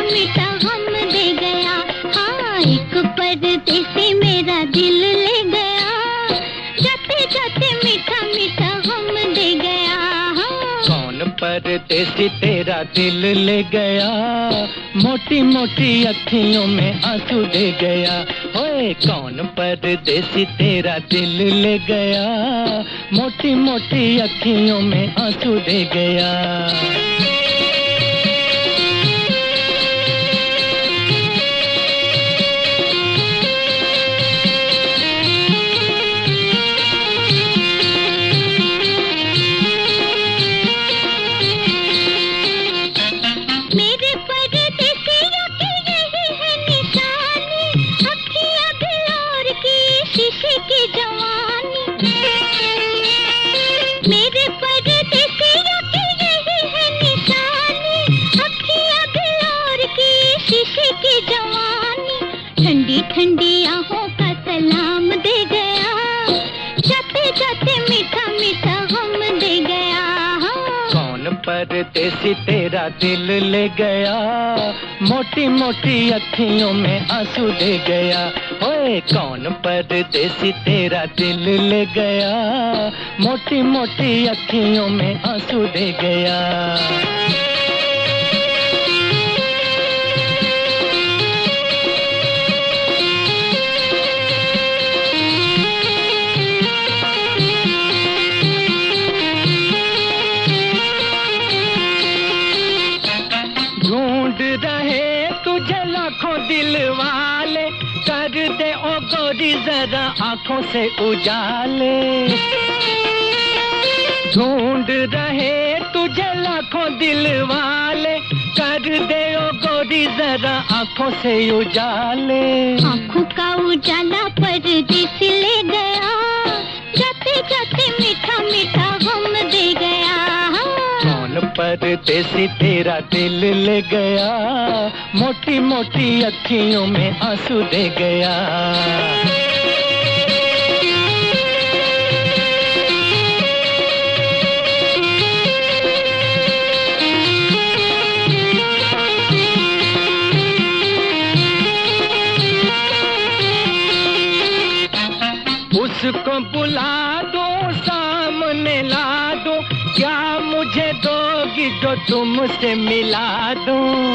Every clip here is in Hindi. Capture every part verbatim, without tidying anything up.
मीठा गम दे गया। हाँ, एक परदेसी मेरा दिल ले गया, जाते जाते मीठा मीठा गम दे गया। हाँ। कौन परदेसी तेरा दिल ले गया, मोटी मोटी अखियों में आंसू दे गया। ओए कौन परदेसी तेरा दिल ले गया, मोटी मोटी अखियों में आंसू दे गया। मेरे परदेसियों की यही है निशानी, अखियाँ बिलोर की शीशे की जवानी। ठंडी ठंडी आहों का सलाम दे गया, जाते जाते मीठा मीठा गम दे गया। कौन परदेसी तेरा दिल ले गया, मोटी मोटी अखियों में आंसू दे गया। ओए कौन परदेसी तेरा दिल ले गया, मोटी मोटी अखियों में आंसू दे गया। ढूंढ रहे तुझे लाखों दिल वाले, कर दे ओ गोरी जरा आंखों से उजाले। ढूंढ रहे तुझे लाखों दिल वाले, कर दे ओ गोरी जरा आंखों से उजाले। आंखों का उजाला परदेसी ले गया, जाते जाते मीठा मीठा गम दे गया। कौन परदेसी तेरा दिल ले गया, मोटी मोटी अखियों में आंसू दे गया। उसको बुला दो, सामने ला दो, क्या मुझे दोगी जो तुमसे मिला दूं।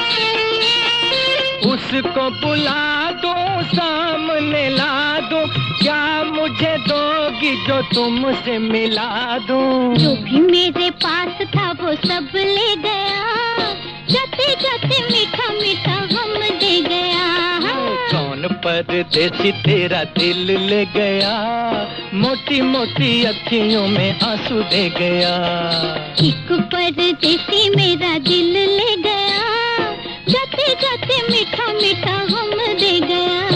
उसको बुला दो, सामने ला दो, क्या मुझे दोगी जो तुमसे मिला दूं। जो भी मेरे पास था वो सब ले गया, जाते जाते मीठा मीठा गम दे गया। कौन परदेसी तेरा दिल ले गया, मोटी मोटी अखियों में आंसू दे गया। एक परदेसी मेरा दिल ले गया, जाते जाते मीठा मीठा गम दे गया।